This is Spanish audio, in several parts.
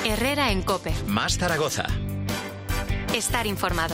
Herrera en COPE. Más Zaragoza. Estar informado.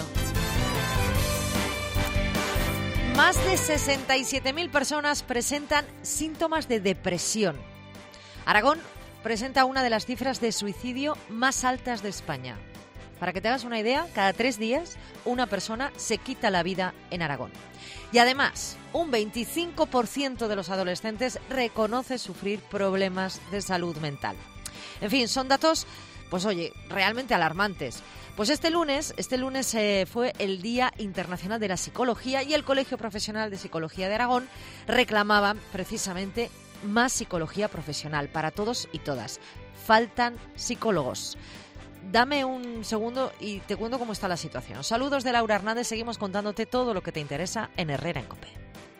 Más de 67.000 personas presentan síntomas de depresión. Aragón presenta una de las cifras de suicidio más altas de España. Para que te hagas una idea, cada 3 días una persona se quita la vida en Aragón. Y además, un 25% de los adolescentes reconoce sufrir problemas de salud mental. En fin, son datos, pues oye, realmente alarmantes. Pues este lunes fue el Día Internacional de la Psicología y el Colegio Profesional de Psicología de Aragón reclamaba precisamente más psicología profesional para todos y todas. Faltan psicólogos. Dame un segundo y te cuento cómo está la situación. Saludos de Laura Hernández, seguimos contándote todo lo que te interesa en Herrera en COPE.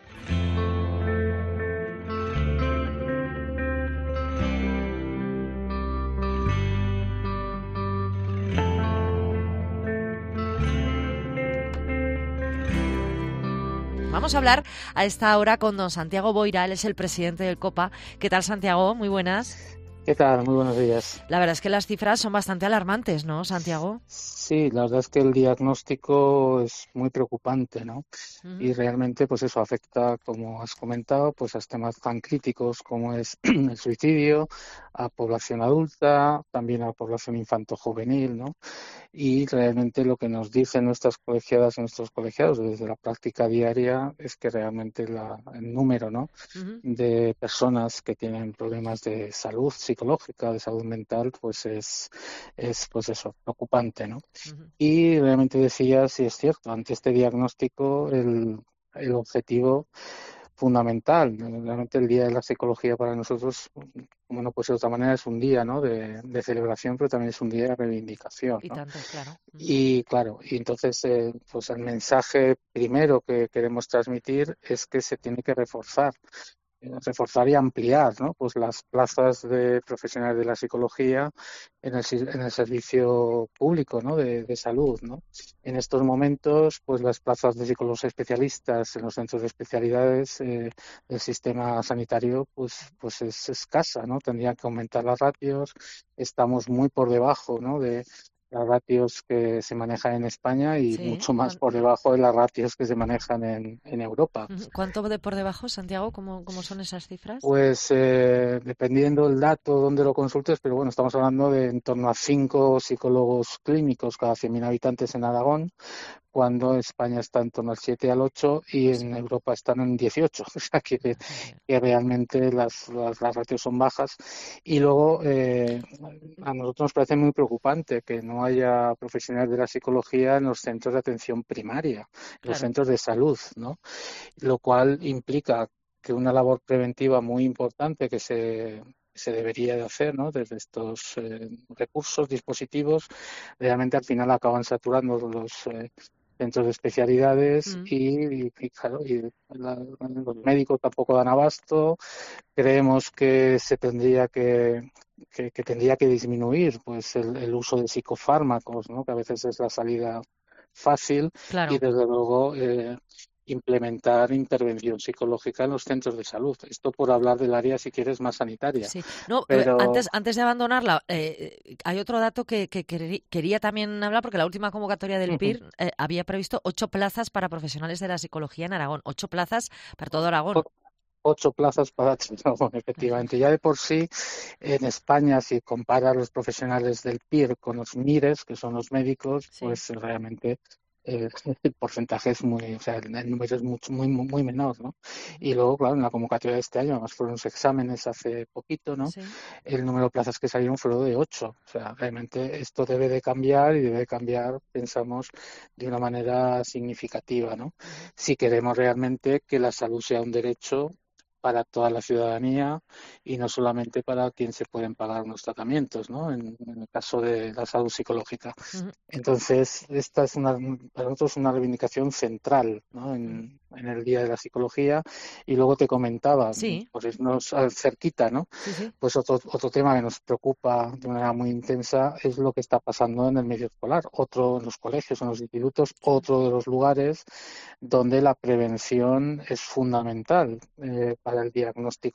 Vamos a hablar a esta hora con don Santiago Boira, él es el presidente del COPA. ¿Qué tal, Santiago? Muy buenas. ¿Qué tal? Muy buenos días. La verdad es que las cifras son bastante alarmantes, ¿no, Santiago? Sí, la verdad es que el diagnóstico es muy preocupante, ¿no? Y realmente, pues eso afecta, como has comentado, pues a temas tan críticos como es el suicidio, a población adulta, también a población infanto-juvenil, ¿no? Y realmente lo que nos dicen nuestras colegiadas y nuestros colegiados desde la práctica diaria es que realmente el número, ¿no? de personas que tienen problemas de salud psicológica, de salud mental, pues es pues eso, preocupante, ¿no? Y realmente decía, sí es cierto, ante este diagnóstico el objetivo fundamental, realmente el Día de la Psicología para nosotros, como no puede ser de otra manera, es un día, ¿no? de celebración, pero también es un día de reivindicación, ¿no? Y tanto, claro. Y claro, y entonces pues el mensaje primero que queremos transmitir es que se tiene que reforzar y ampliar, ¿no? Pues las plazas de profesionales de la psicología en el servicio público, ¿no? de salud, ¿no? En estos momentos, pues las plazas de psicólogos especialistas en los centros de especialidades del sistema sanitario, pues es escasa, ¿no? Tendrían que aumentar las ratios. Estamos muy por debajo, ¿no? de las ratios que se manejan en España y mucho más por debajo de las ratios que se manejan en Europa. ¿Cuánto de por debajo, Santiago? ¿Cómo son esas cifras? Pues dependiendo del dato donde lo consultes, pero bueno, estamos hablando de en torno a 5 psicólogos clínicos cada 100.000 habitantes en Aragón, cuando España está en torno al 7 al 8 y en Europa están en 18. O sea que realmente las ratios son bajas. Y luego a nosotros nos parece muy preocupante que no haya profesionales de la psicología en los centros de atención primaria, en los centros de salud, ¿no? Lo cual implica que una labor preventiva muy importante que se debería de hacer, ¿no? Desde estos recursos, dispositivos, realmente al final acaban saturando los centros de especialidades y claro, los médicos tampoco dan abasto. Creemos que se tendría que tendría que disminuir pues el uso de psicofármacos, ¿no? Que a veces es la salida fácil y desde luego implementar intervención psicológica en los centros de salud. Esto por hablar del área, si quieres, más sanitaria. Sí. No, pero antes de abandonarla, hay otro dato que quería también hablar, porque la última convocatoria del PIR había previsto 8 plazas para profesionales de la psicología en Aragón. 8 plazas para todo Aragón. 8 plazas para Aragón, efectivamente. Ya de por sí, en España, si comparas los profesionales del PIR con los MIRES, que son los médicos, pues realmente el porcentaje es o sea, el número es muy menor, ¿no? Y luego, claro, en la convocatoria de este año, además fueron los exámenes hace poquito, ¿no? El número de plazas que salieron fueron de 8. O sea, realmente esto debe de cambiar y debe de cambiar, pensamos, de una manera significativa, ¿no? Si queremos realmente que la salud sea un derecho para toda la ciudadanía y no solamente para quien se pueden pagar unos tratamientos, ¿no? En el caso de la salud psicológica. Entonces, esta es para nosotros una reivindicación central, ¿no? En el Día de la Psicología. Y luego te comentaba, por irnos cerquita, ¿no? Pues otro tema que nos preocupa de manera muy intensa es lo que está pasando en el medio escolar. Otro en los colegios, en los institutos, otro de los lugares donde la prevención es fundamental para el diagnóstico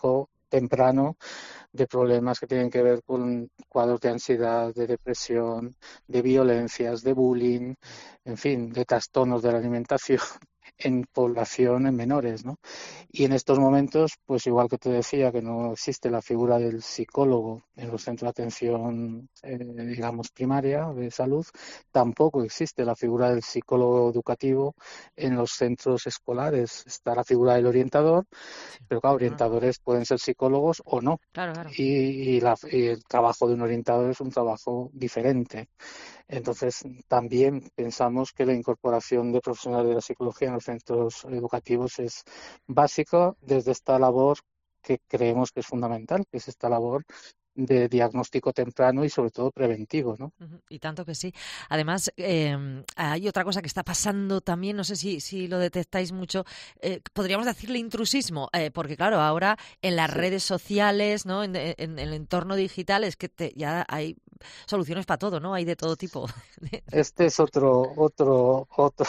temprano de problemas que tienen que ver con cuadros de ansiedad, de depresión, de violencias, de bullying, en fin, de trastornos de la alimentación en población, en menores, ¿no? Y en estos momentos, pues igual que te decía que no existe la figura del psicólogo en los centros de atención, digamos, primaria de salud, tampoco existe la figura del psicólogo educativo en los centros escolares. Está la figura del orientador, pero claro, orientadores pueden ser psicólogos o no. Claro. Y el trabajo de un orientador es un trabajo diferente. Entonces, también pensamos que la incorporación de profesionales de la psicología en los centros educativos es básica desde esta labor que creemos que es fundamental, que es esta labor de diagnóstico temprano y sobre todo preventivo, ¿no? Y tanto que sí. Además, hay otra cosa que está pasando también, no sé si lo detectáis mucho, podríamos decirle intrusismo, porque claro, ahora en las redes sociales, ¿no? En el entorno digital es que ya hay soluciones para todo, ¿no? Hay de todo tipo. Este es otro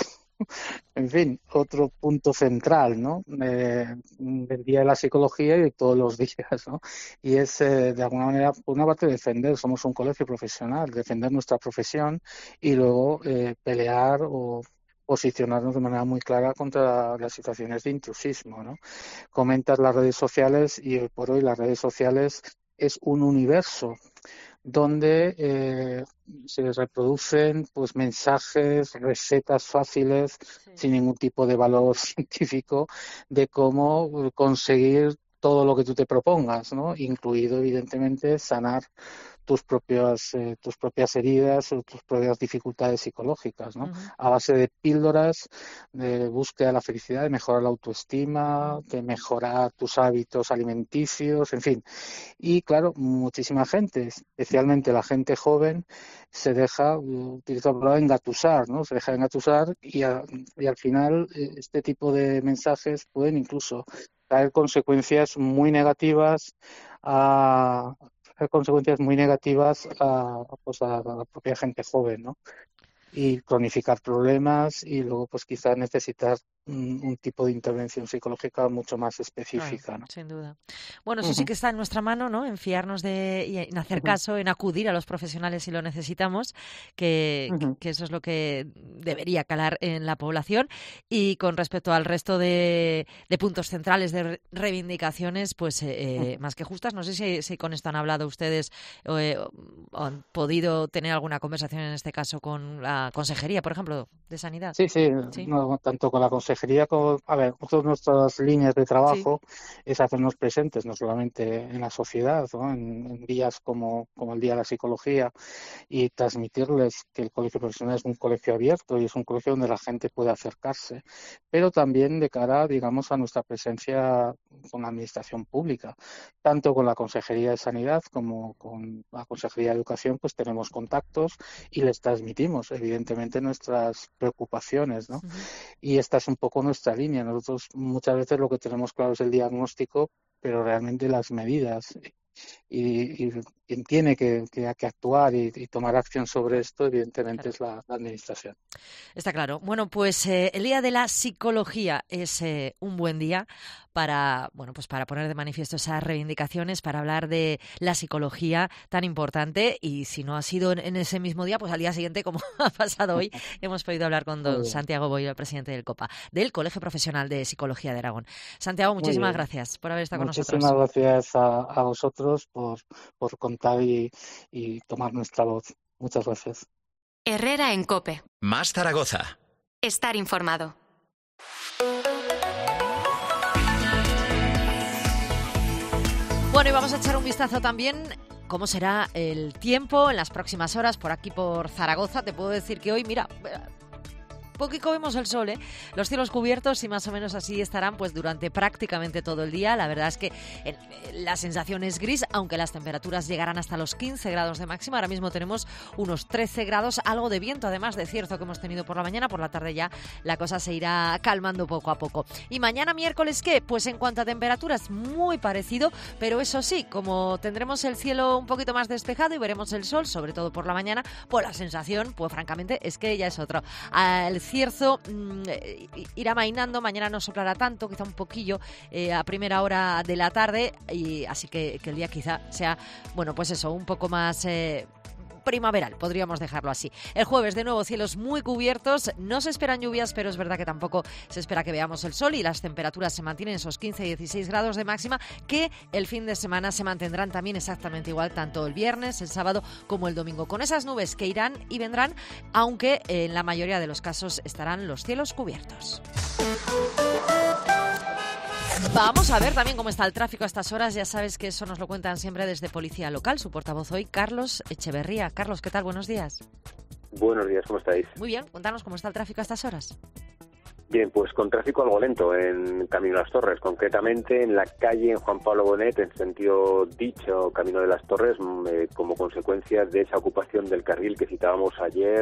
en fin, otro punto central, ¿no? Del Día de la Psicología y de todos los días, ¿no? Y es, de alguna manera, por una parte, defender, somos un colegio profesional, defender nuestra profesión y luego pelear o posicionarnos de manera muy clara contra las situaciones de intrusismo, ¿no? Comentas las redes sociales y hoy por hoy las redes sociales es un universo donde se reproducen pues mensajes, recetas fáciles, sin ningún tipo de valor científico, de cómo conseguir todo lo que tú te propongas, ¿no? Incluido, evidentemente, sanar tus propias heridas o tus propias dificultades psicológicas, ¿no? A base de píldoras de búsqueda de la felicidad, de mejorar la autoestima, de mejorar tus hábitos alimenticios, en fin. Y claro, muchísima gente, especialmente la gente joven, se deja, utilizo la palabra engatusar, ¿no? Se deja engatusar y al final este tipo de mensajes pueden incluso traer consecuencias muy negativas a la propia gente joven, ¿no? Y cronificar problemas y luego pues quizás necesitar un tipo de intervención psicológica mucho más específica, claro, ¿no? sin duda. Bueno, eso sí que está en nuestra mano, ¿no? En fiarnos y en hacer caso, en acudir a los profesionales si lo necesitamos, que eso es lo que debería calar en la población. Y con respecto al resto de puntos centrales, de reivindicaciones, pues más que justas. No sé si con esto han hablado ustedes o han podido tener alguna conversación en este caso con la Consejería, por ejemplo, de Sanidad. Sí. No, tanto con la Consejería como... A ver, nuestras líneas de trabajo es hacernos presentes, no solamente en la sociedad, ¿no? En días como el Día de la Psicología, y transmitirles que el colegio profesional es un colegio abierto y es un colegio donde la gente puede acercarse, pero también de cara, digamos, a nuestra presencia con la administración pública. Tanto con la Consejería de Sanidad como con la Consejería de Educación, pues tenemos contactos y les transmitimos, evidentemente, nuestras preocupaciones, ¿no? Y esta es un poco nuestra línea. Nosotros muchas veces lo que tenemos claro es el diagnóstico, pero realmente las medidas y quien tiene que actuar y tomar acción sobre esto, evidentemente, es la administración. Está claro. Bueno, pues el Día de la Psicología es un buen día para poner de manifiesto esas reivindicaciones, para hablar de la psicología tan importante, y si no ha sido en ese mismo día, pues al día siguiente, como ha pasado hoy, hemos podido hablar con don Santiago Boyo, el presidente del COPA, del Colegio Profesional de Psicología de Aragón. Santiago, muchísimas gracias por haber estado con nosotros. Muchísimas gracias a vosotros por contar y tomar nuestra voz. Muchas gracias. Herrera en COPE. Más Zaragoza. Estar informado. Bueno, y vamos a echar un vistazo también cómo será el tiempo en las próximas horas por aquí, por Zaragoza. Te puedo decir que hoy, mira, poquito vemos el sol, los cielos cubiertos, y más o menos así estarán pues durante prácticamente todo el día. La verdad es que la sensación es gris, aunque las temperaturas llegarán hasta los 15 grados de máxima. Ahora mismo tenemos unos 13 grados, algo de viento, además de cierto que hemos tenido por la mañana. Por la tarde ya la cosa se irá calmando poco a poco. Y mañana miércoles, ¿qué? Pues en cuanto a temperaturas, muy parecido, pero eso sí, como tendremos el cielo un poquito más despejado y veremos el sol, sobre todo por la mañana, pues la sensación, pues francamente, es que ya es otro. El Cierzo irá amainando, mañana no soplará tanto, quizá un poquillo a primera hora de la tarde, y así que el día quizá sea, bueno, pues eso, un poco más primaveral, podríamos dejarlo así. El jueves, de nuevo, cielos muy cubiertos, no se esperan lluvias, pero es verdad que tampoco se espera que veamos el sol, y las temperaturas se mantienen esos 15-16 grados de máxima, que el fin de semana se mantendrán también exactamente igual, tanto el viernes, el sábado como el domingo, con esas nubes que irán y vendrán, aunque en la mayoría de los casos estarán los cielos cubiertos. Vamos a ver también cómo está el tráfico a estas horas. Ya sabes que eso nos lo cuentan siempre desde Policía Local. Su portavoz hoy, Carlos Echeverría. Carlos, ¿qué tal? Buenos días. Buenos días, ¿cómo estáis? Muy bien, cuéntanos cómo está el tráfico a estas horas. Bien, pues con tráfico algo lento en Camino a las Torres, concretamente en la calle Juan Pablo Bonet, en sentido dicho Camino de las Torres, como consecuencia de esa ocupación del carril que citábamos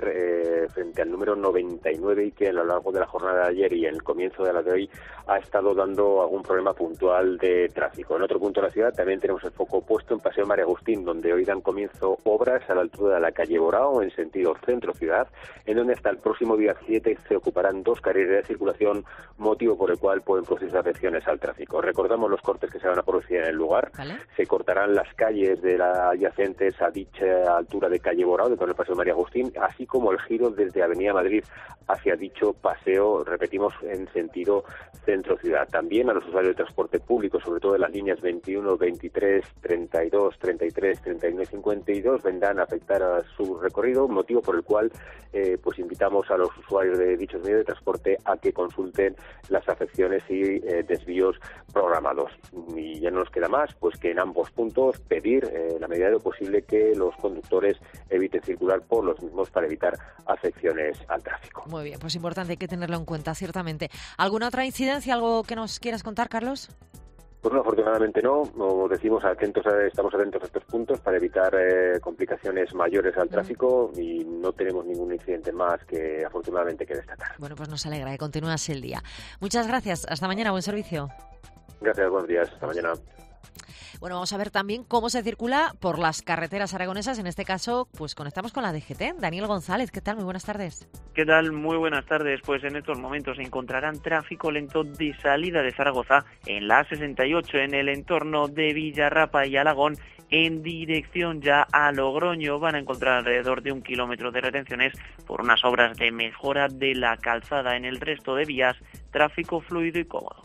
ayer frente al número 99, y que a lo largo de la jornada de ayer y en el comienzo de la de hoy ha estado dando algún problema puntual de tráfico. En otro punto de la ciudad también tenemos el foco puesto en Paseo María Agustín, donde hoy dan comienzo obras a la altura de la calle Borao, en sentido centro-ciudad, en donde hasta el próximo día 7 se ocuparán 2 carriles de circulación, motivo por el cual pueden producirse afecciones al tráfico. Recordamos los cortes que se van a producir en el lugar. ¿Vale? Se cortarán las calles de las adyacentes a dicha altura de calle Borao, de todo el Paseo María Agustín, así como el giro desde Avenida Madrid hacia dicho paseo, repetimos, en sentido centro-ciudad. También a los usuarios del transporte público, sobre todo de las líneas 21, 23, 32, 33, 39 y 52, vendrán a afectar a su recorrido, motivo por el cual pues invitamos a los usuarios de dichos medios de transporte a que consulten las afecciones y desvíos programados. Y ya no nos queda más, pues que en ambos puntos pedir, en la medida de lo posible, que los conductores eviten circular por los mismos para evitar afecciones al tráfico. Muy bien, pues importante, hay que tenerlo en cuenta, ciertamente. ¿Alguna otra incidencia, algo que nos quieras contar, Carlos? Pues no, afortunadamente no. Como decimos, estamos atentos a estos puntos para evitar complicaciones mayores al tráfico, y no tenemos ningún incidente más que afortunadamente que destacar. Bueno, pues nos alegra que continúas el día. Muchas gracias. Hasta mañana. Buen servicio. Gracias, buenos días. Hasta mañana. Bueno, vamos a ver también cómo se circula por las carreteras aragonesas. En este caso, pues conectamos con la DGT. Daniel González, ¿qué tal? Muy buenas tardes. ¿Qué tal? Muy buenas tardes. Pues en estos momentos se encontrarán tráfico lento de salida de Zaragoza en la A68, en el entorno de Villarrapa y Alagón, en dirección ya a Logroño. Van a encontrar alrededor de 1 kilómetro de retenciones por unas obras de mejora de la calzada. En el resto de vías, tráfico fluido y cómodo.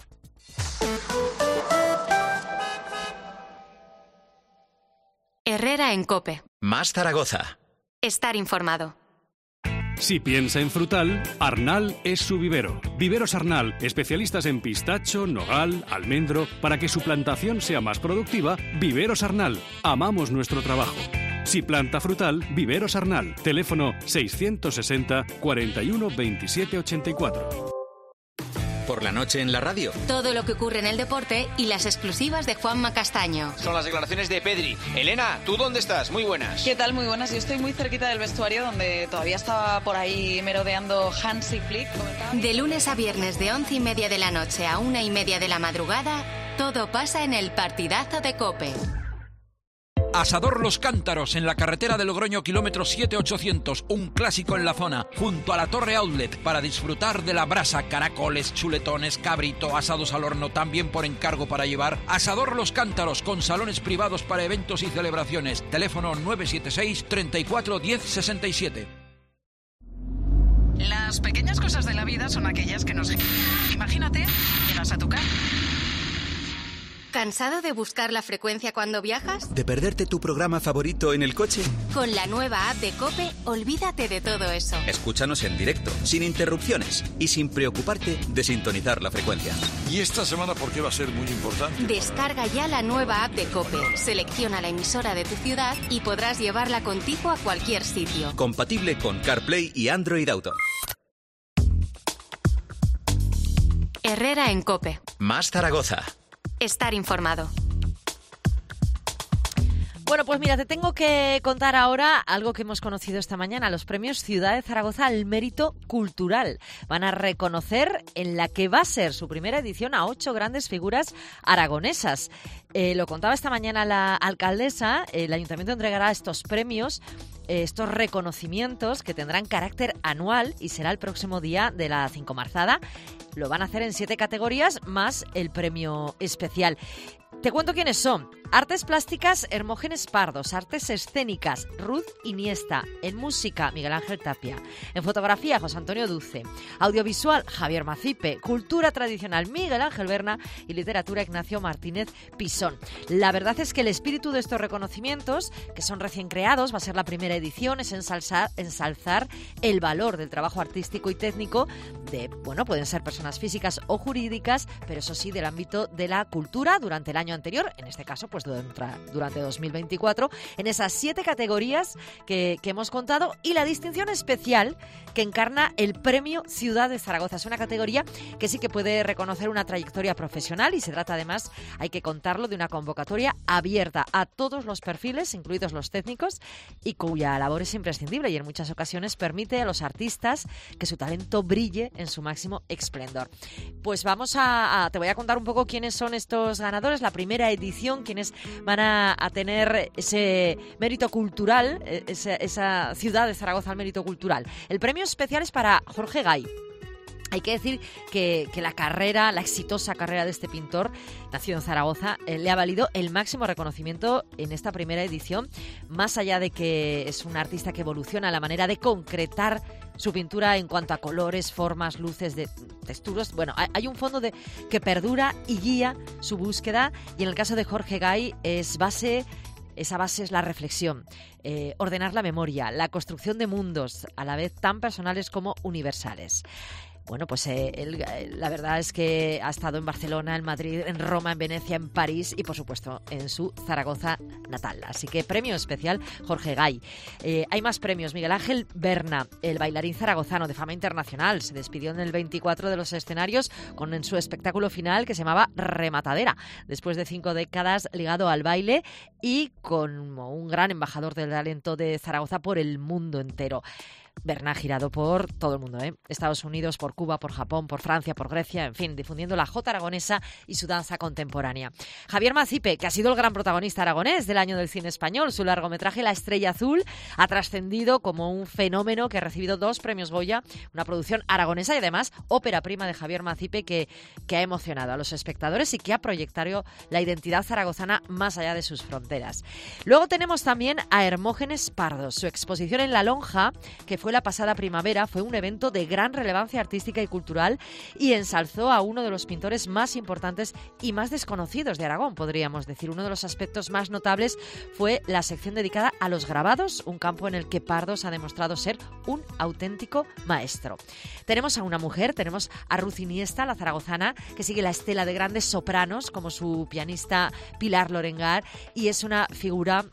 Herrera en COPE. Más Zaragoza. Estar informado. Si piensa en frutal, Arnal es su vivero. Viveros Arnal, especialistas en pistacho, nogal, almendro. Para que su plantación sea más productiva, Viveros Arnal. Amamos nuestro trabajo. Si planta frutal, Viveros Arnal. Teléfono 660 41 27 84. Por la noche en la radio. Todo lo que ocurre en el deporte y las exclusivas de Juanma Castaño. Son las declaraciones de Pedri. Elena, ¿tú dónde estás? Muy buenas. ¿Qué tal? Muy buenas. Yo estoy muy cerquita del vestuario, donde todavía estaba por ahí merodeando Hansi Flick. De lunes a viernes, de 11:30 de la noche a 1:30 de la madrugada, todo pasa en el partidazo de COPE. Asador Los Cántaros, en la carretera de Logroño, kilómetro 7800, un clásico en la zona, junto a la Torre Outlet, para disfrutar de la brasa, caracoles, chuletones, cabrito, asados al horno, también por encargo para llevar. Asador Los Cántaros, con salones privados para eventos y celebraciones. Teléfono 976 34 10 67. Las pequeñas cosas de la vida son aquellas que nos... Imagínate, llegas a tu casa. ¿Cansado de buscar la frecuencia cuando viajas? ¿De perderte tu programa favorito en el coche? Con la nueva app de COPE, olvídate de todo eso. Escúchanos en directo, sin interrupciones y sin preocuparte de sintonizar la frecuencia. ¿Y esta semana por qué va a ser muy importante? Descarga ya la nueva app de COPE. Selecciona la emisora de tu ciudad y podrás llevarla contigo a cualquier sitio. Compatible con CarPlay y Android Auto. Herrera en COPE. Más Zaragoza. Estar informado. Bueno, pues mira, te tengo que contar ahora algo que hemos conocido esta mañana. Los premios Ciudad de Zaragoza al mérito cultural. Van a reconocer en la que va a ser su primera edición a 8 grandes figuras aragonesas. Lo contaba esta mañana la alcaldesa. El ayuntamiento entregará estos premios estos reconocimientos que tendrán carácter anual y será el próximo día de la Cincomarzada. Lo van a hacer en 7 categorías más el premio especial. Te cuento quiénes son. Artes plásticas, Hermógenes Pardos. Artes escénicas, Ruth Iniesta. En música, Miguel Ángel Tapia. En fotografía, José Antonio Duce. Audiovisual, Javier Macipe. Cultura tradicional, Miguel Ángel Berna. Y literatura, Ignacio Martínez Pisón. La verdad es que el espíritu de estos reconocimientos, que son recién creados, va a ser la primera edición, es ensalzar el valor del trabajo artístico y técnico de, bueno, pueden ser personas físicas o jurídicas, pero eso sí, del ámbito de la cultura durante el año anterior, en este caso, pues durante 2024, en esas 7 categorías que hemos contado, y la distinción especial que encarna el Premio Ciudad de Zaragoza. Es una categoría que sí que puede reconocer una trayectoria profesional y se trata además, hay que contarlo, de una convocatoria abierta a todos los perfiles, incluidos los técnicos, y cuya labor es imprescindible y en muchas ocasiones permite a los artistas que su talento brille en su máximo esplendor. Pues vamos te voy a contar un poco quiénes son estos ganadores, la primera edición, quienes van a tener ese mérito cultural, esa ciudad de Zaragoza al mérito cultural. El premio especial es para Jorge Gay. Hay que decir que la exitosa carrera de este pintor, nacido en Zaragoza, le ha valido el máximo reconocimiento en esta primera edición, más allá de que es un artista que evoluciona la manera de concretar su pintura en cuanto a colores, formas, luces, texturas. Bueno, hay un fondo que perdura y guía su búsqueda, y en el caso de Jorge Gay esa base es la reflexión, ordenar la memoria, la construcción de mundos, a la vez tan personales como universales. Bueno, pues él, la verdad es que ha estado en Barcelona, en Madrid, en Roma, en Venecia, en París y, por supuesto, en su Zaragoza natal. Así que premio especial Jorge Gay. Hay más premios. Miguel Ángel Berna, el bailarín zaragozano de fama internacional, se despidió en el 24 de los escenarios en su espectáculo final que se llamaba Rematadera, después de 5 décadas ligado al baile y como un gran embajador del talento de Zaragoza por el mundo entero. Berna ha girado por todo el mundo, Estados Unidos, por Cuba, por Japón, por Francia, por Grecia, en fin, difundiendo la jota aragonesa y su danza contemporánea. Javier Macipe, que ha sido el gran protagonista aragonés del año del cine español, su largometraje La Estrella Azul ha trascendido como un fenómeno que ha recibido 2 premios Goya, una producción aragonesa y además ópera prima de Javier Macipe que ha emocionado a los espectadores y que ha proyectado la identidad zaragozana más allá de sus fronteras. Luego tenemos también a Hermógenes Pardos. Su exposición en La Lonja, que fue la pasada primavera, fue un evento de gran relevancia artística y cultural y ensalzó a uno de los pintores más importantes y más desconocidos de Aragón, podríamos decir. Uno de los aspectos más notables fue la sección dedicada a los grabados, un campo en el que Pardos ha demostrado ser un auténtico maestro. Tenemos a una mujer, tenemos a Ruth Iniesta, la zaragozana, que sigue la estela de grandes sopranos como su pianista Pilar Lorengar, y es una figura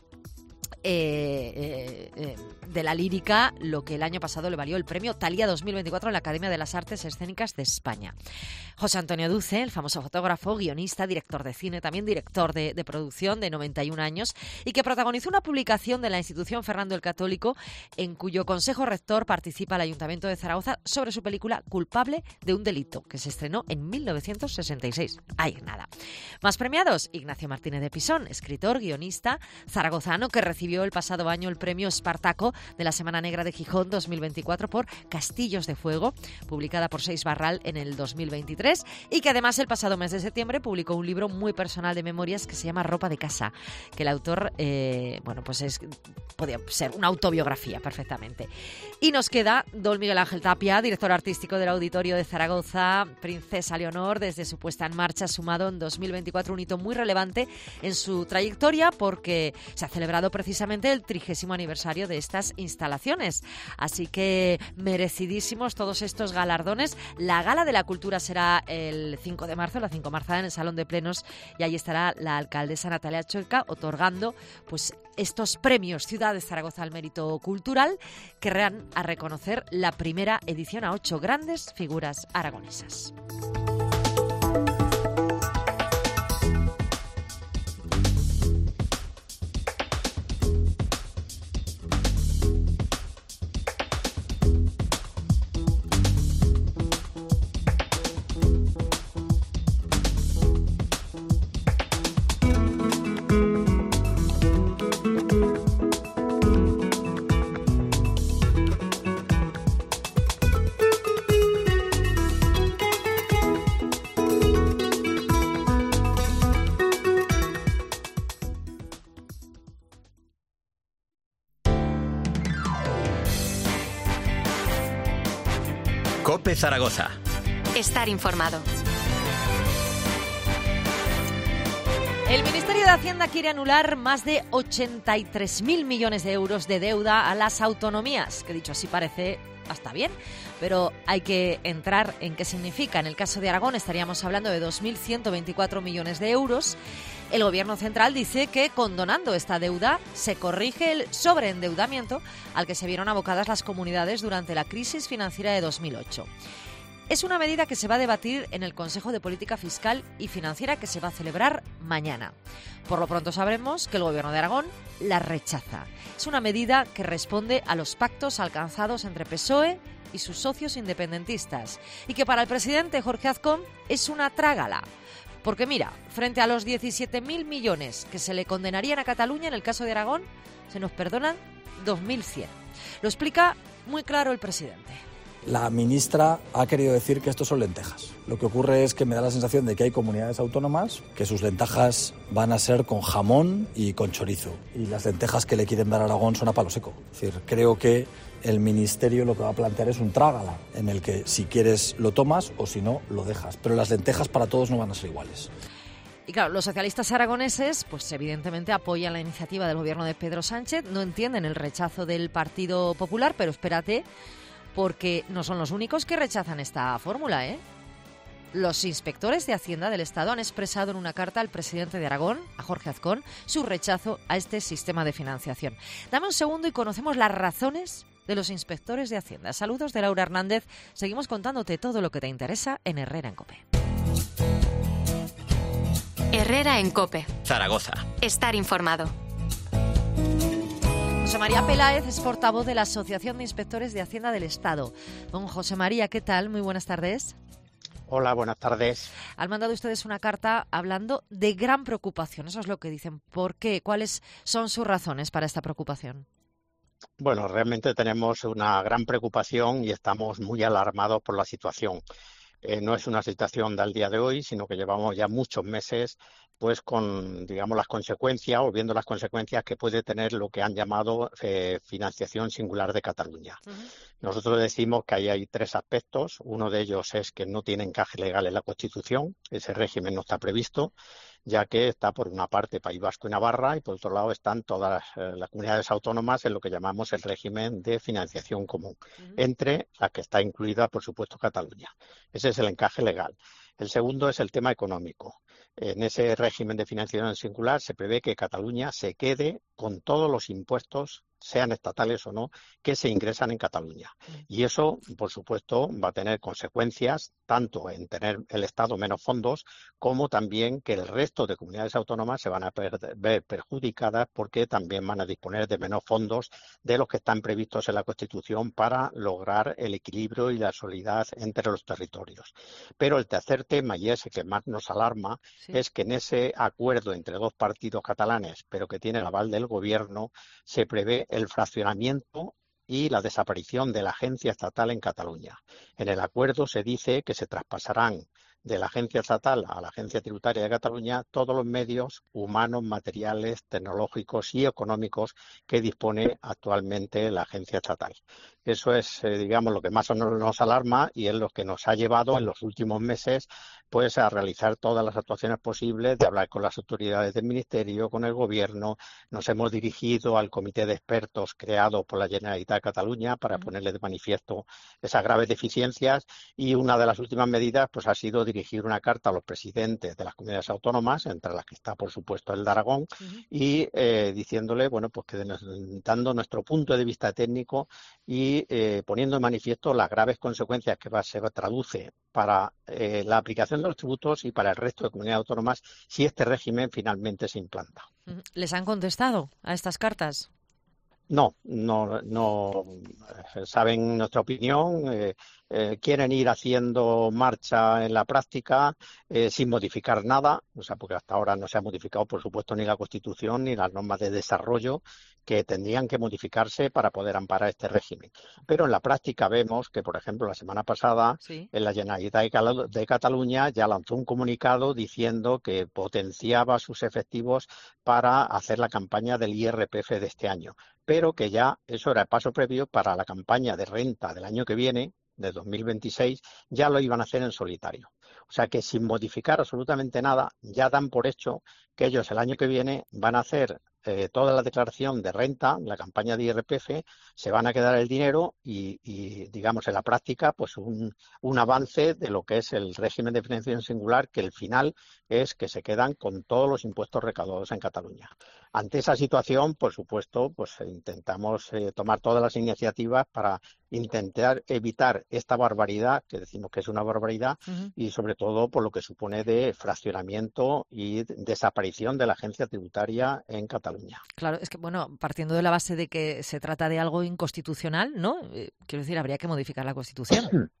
de la lírica, lo que el año pasado le valió el premio Thalia 2024 en la Academia de las Artes Escénicas de España. José Antonio Duce, el famoso fotógrafo, guionista, director de cine, también director de producción, de 91 años, y que protagonizó una publicación de la institución Fernando el Católico, en cuyo consejo rector participa el Ayuntamiento de Zaragoza, sobre su película Culpable de un delito, que se estrenó en 1966. Ahí nada. Más premiados, Ignacio Martínez de Pisón, escritor, guionista zaragozano, que recibió el pasado año el premio Espartaco de la Semana Negra de Gijón 2024 por Castillos de Fuego, publicada por Seix Barral en el 2023, y que además el pasado mes de septiembre publicó un libro muy personal de memorias que se llama Ropa de Casa, que el autor, podía ser una autobiografía perfectamente. Y nos queda don Miguel Ángel Tapia, director artístico del Auditorio de Zaragoza, Princesa Leonor, desde su puesta en marcha, sumado en 2024 un hito muy relevante en su trayectoria, porque se ha celebrado precisamente el 30º aniversario de estas instalaciones. Así que merecidísimos todos estos galardones. La Gala de la Cultura será el 5 de marzo, la Cincomarzada, en el Salón de Plenos, y ahí estará la alcaldesa Natalia Chueca otorgando pues estos premios Ciudad de Zaragoza al mérito cultural, que van a reconocer la primera edición a 8 grandes figuras aragonesas. COPE Zaragoza. Estar informado. El Ministerio de Hacienda quiere anular más de 83.000 millones de euros de deuda a las autonomías, que dicho así parece hasta bien, pero hay que entrar en qué significa. En el caso de Aragón estaríamos hablando de 2.124 millones de euros. El Gobierno central dice que condonando esta deuda se corrige el sobreendeudamiento al que se vieron abocadas las comunidades durante la crisis financiera de 2008. Es una medida que se va a debatir en el Consejo de Política Fiscal y Financiera que se va a celebrar mañana. Por lo pronto sabremos que el Gobierno de Aragón la rechaza. Es una medida que responde a los pactos alcanzados entre PSOE y sus socios independentistas y que para el presidente Jorge Azcón es una trágala. Porque mira, frente a los 17.000 millones que se le condenarían a Cataluña en el caso de Aragón, se nos perdonan 2.100. Lo explica muy claro el presidente. La ministra ha querido decir que esto son lentejas. Lo que ocurre es que me da la sensación de que hay comunidades autónomas que sus lentejas van a ser con jamón y con chorizo. Y las lentejas que le quieren dar a Aragón son a palo seco. Es decir, creo que el ministerio lo que va a plantear es un trágala, en el que si quieres lo tomas o si no lo dejas. Pero las lentejas para todos no van a ser iguales. Y claro, los socialistas aragoneses, pues evidentemente apoyan la iniciativa del gobierno de Pedro Sánchez, no entienden el rechazo del Partido Popular, pero espérate, porque no son los únicos que rechazan esta fórmula, ¿eh? Los inspectores de Hacienda del Estado han expresado en una carta al presidente de Aragón, a Jorge Azcón, su rechazo a este sistema de financiación. Dame un segundo y conocemos las razones de los inspectores de Hacienda. Saludos de Laura Hernández. Seguimos contándote todo lo que te interesa en Herrera en COPE. Herrera en COPE. Zaragoza. Estar informado. José María Peláez es portavoz de la Asociación de Inspectores de Hacienda del Estado. Don José María, ¿qué tal? Muy buenas tardes. Hola, buenas tardes. Han mandado ustedes una carta hablando de gran preocupación. Eso es lo que dicen. ¿Por qué? ¿Cuáles son sus razones para esta preocupación? Bueno, realmente tenemos una gran preocupación y estamos muy alarmados por la situación. No es una situación del día de hoy, sino que llevamos ya muchos meses pues con, digamos, las consecuencias o viendo las consecuencias que puede tener lo que han llamado financiación singular de Cataluña. Nosotros decimos que ahí hay tres aspectos. Uno de ellos es que no tiene encaje legal en la Constitución. Ese régimen no está previsto, ya que está por una parte País Vasco y Navarra y por otro lado están todas las comunidades autónomas en lo que llamamos el régimen de financiación común, entre las que está incluida, por supuesto, Cataluña. Ese es el encaje legal. El segundo es el tema económico. En ese régimen de financiación singular se prevé que Cataluña se quede con todos los impuestos, sean estatales o no, que se ingresan en Cataluña. Y eso, por supuesto, va a tener consecuencias tanto en tener el Estado menos fondos como también que el resto de comunidades autónomas se van a ver perjudicadas porque también van a disponer de menos fondos de los que están previstos en la Constitución para lograr el equilibrio y la solidaridad entre los territorios. Pero el tercer tema, y ese que más nos alarma, es que en ese acuerdo entre dos partidos catalanes, pero que tiene el aval del Gobierno, se prevé el fraccionamiento y la desaparición de la agencia estatal en Cataluña. En el acuerdo se dice que se traspasarán de la agencia estatal a la agencia tributaria de Cataluña todos los medios humanos, materiales, tecnológicos y económicos que dispone actualmente la agencia estatal. Eso es, digamos, lo que más nos alarma y es lo que nos ha llevado en los últimos meses pues a realizar todas las actuaciones posibles, de hablar con las autoridades del Ministerio, con el Gobierno. Nos hemos dirigido al comité de expertos creado por la Generalitat de Cataluña para ponerle de manifiesto esas graves deficiencias y una de las últimas medidas pues ha sido dirigir una carta a los presidentes de las comunidades autónomas, entre las que está por supuesto el de Aragón, y diciéndole, bueno, pues que dando nuestro punto de vista técnico y poniendo de manifiesto las graves consecuencias que se traduce para la aplicación de los tributos y para el resto de comunidades autónomas si este régimen finalmente se implanta. ¿Les han contestado a estas cartas? No saben nuestra opinión, quieren ir haciendo marcha en la práctica sin modificar nada, o sea, porque hasta ahora no se ha modificado, por supuesto, ni la Constitución ni las normas de desarrollo que tendrían que modificarse para poder amparar este régimen. Pero en la práctica vemos que, por ejemplo, la semana pasada en la Generalitat de Cataluña ya lanzó un comunicado diciendo que potenciaba sus efectivos para hacer la campaña del IRPF de este año, pero que ya eso era el paso previo para la campaña de renta del año que viene, de 2026 ya lo iban a hacer en solitario. O sea que sin modificar absolutamente nada, ya dan por hecho que ellos el año que viene van a hacer toda la declaración de renta, la campaña de IRPF, se van a quedar el dinero y digamos, en la práctica, pues un avance de lo que es el régimen de financiación singular, que el final es que se quedan con todos los impuestos recaudados en Cataluña. Ante esa situación, por supuesto, pues intentamos tomar todas las iniciativas para intentar evitar esta barbaridad, que decimos que es una barbaridad, y sobre todo por lo que supone de fraccionamiento y desaparición de la agencia tributaria en Cataluña. Claro, es que, bueno, partiendo de la base de que se trata de algo inconstitucional, ¿no? Quiero decir, habría que modificar la Constitución.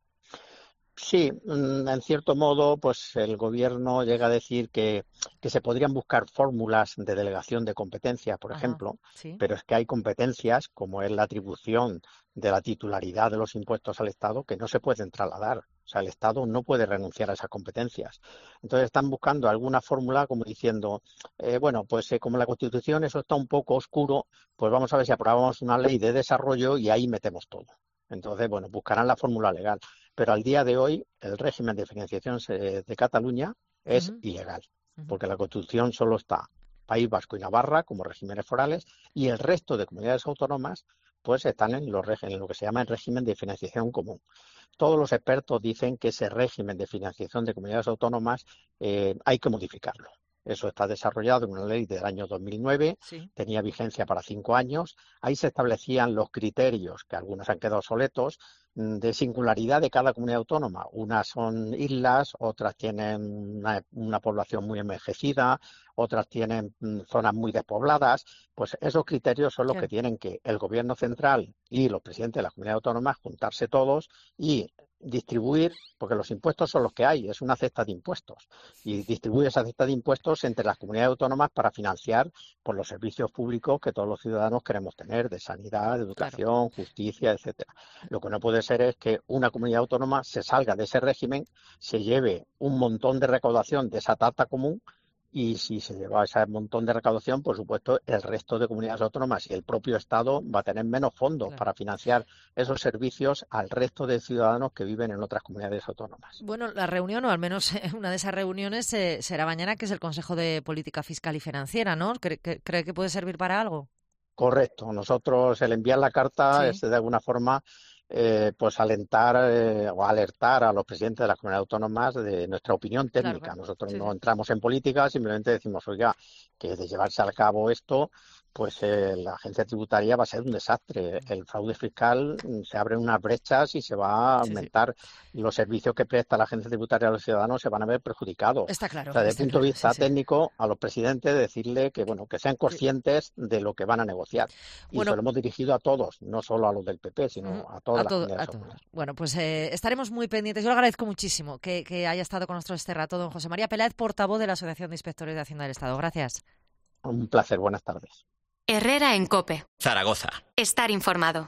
Sí, en cierto modo, pues el Gobierno llega a decir que se podrían buscar fórmulas de delegación de competencias, por ejemplo, sí. Pero es que hay competencias, como es la atribución de la titularidad de los impuestos al Estado, que no se pueden trasladar. O sea, el Estado no puede renunciar a esas competencias. Entonces están buscando alguna fórmula como diciendo, bueno, pues como la Constitución eso está un poco oscuro, pues vamos a ver si aprobamos una ley de desarrollo y ahí metemos todo. Entonces, bueno, buscarán la fórmula legal. Pero al día de hoy el régimen de financiación de Cataluña es ilegal, porque la Constitución solo está País Vasco y Navarra como regímenes forales y el resto de comunidades autónomas pues están en lo que se llama el régimen de financiación común. Todos los expertos dicen que ese régimen de financiación de comunidades autónomas hay que modificarlo. Eso está desarrollado en una ley del año 2009, tenía vigencia para 5 años. Ahí se establecían los criterios, que algunos han quedado obsoletos, de singularidad de cada comunidad autónoma. Unas son islas, otras tienen una población muy envejecida, otras tienen zonas muy despobladas. Pues esos criterios son los que tienen que el Gobierno central y los presidentes de las comunidades autónomas juntarse todos y distribuir, porque los impuestos son los que hay, es una cesta de impuestos, y distribuir esa cesta de impuestos entre las comunidades autónomas para financiar por los servicios públicos que todos los ciudadanos queremos tener, de sanidad, de educación, justicia, etcétera. Lo que no puede ser es que una comunidad autónoma se salga de ese régimen, se lleve un montón de recaudación de esa tarta común. Y si se lleva ese montón de recaudación, por supuesto, el resto de comunidades autónomas y el propio Estado va a tener menos fondos para financiar esos servicios al resto de ciudadanos que viven en otras comunidades autónomas. Bueno, la reunión, o al menos una de esas reuniones, será mañana, que es el Consejo de Política Fiscal y Financiera, ¿no? ¿Cree que puede servir para algo? Correcto. Nosotros, el enviar la carta es de alguna forma pues alentar o alertar a los presidentes de las comunidades autónomas de nuestra opinión técnica. Nosotros no entramos en política, simplemente decimos, oiga, que de llevarse a cabo esto, pues la agencia tributaria va a ser un desastre. El fraude fiscal, se abren unas brechas y se va a aumentar. Los servicios que presta la agencia tributaria a los ciudadanos se van a ver perjudicados. Está claro. O sea, desde el punto de vista técnico, a los presidentes decirle que, bueno, que sean conscientes de lo que van a negociar. Y se lo hemos dirigido a todos, no solo a los del PP, sino a todas las comunidades autónomas. Bueno, pues estaremos muy pendientes. Yo le agradezco muchísimo que haya estado con nosotros este rato don José María Peláez, portavoz de la Asociación de Inspectores de Hacienda del Estado. Gracias. Un placer. Buenas tardes. Herrera en COPE. Zaragoza. Estar informado.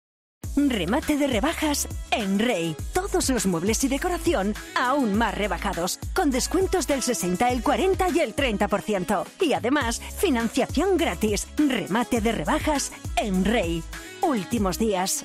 Remate de rebajas en Rey. Todos los muebles y decoración aún más rebajados, con descuentos del 60, el 40 y el 30%. Y además, financiación gratis. Remate de rebajas en Rey. Últimos días.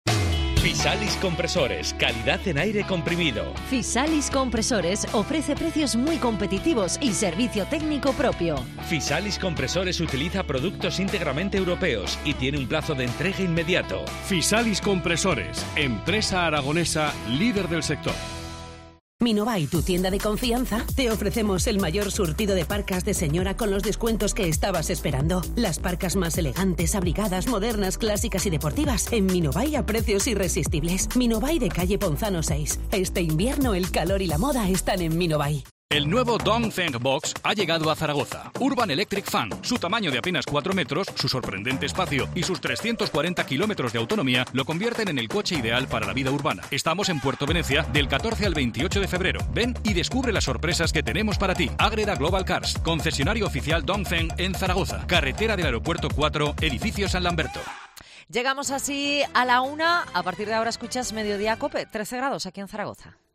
Fisalis Compresores, calidad en aire comprimido. Fisalis Compresores ofrece precios muy competitivos y servicio técnico propio. Fisalis Compresores utiliza productos íntegramente europeos y tiene un plazo de entrega inmediato. Fisalis Compresores, empresa aragonesa líder del sector. Minobai, tu tienda de confianza, te ofrecemos el mayor surtido de parcas de señora con los descuentos que estabas esperando. Las parcas más elegantes, abrigadas, modernas, clásicas y deportivas en Minobai a precios irresistibles. Minobai de calle Ponzano 6. Este invierno el calor y la moda están en Minobai. El nuevo Dongfeng Box ha llegado a Zaragoza. Urban Electric Fan. Su tamaño de apenas 4 metros, su sorprendente espacio y sus 340 kilómetros de autonomía lo convierten en el coche ideal para la vida urbana. Estamos en Puerto Venecia del 14 al 28 de febrero. Ven y descubre las sorpresas que tenemos para ti. Ágreda Global Cars, concesionario oficial Dongfeng en Zaragoza. Carretera del Aeropuerto 4, edificio San Lamberto. Llegamos así a la 1. A partir de ahora escuchas Mediodía COPE. 13 grados aquí en Zaragoza.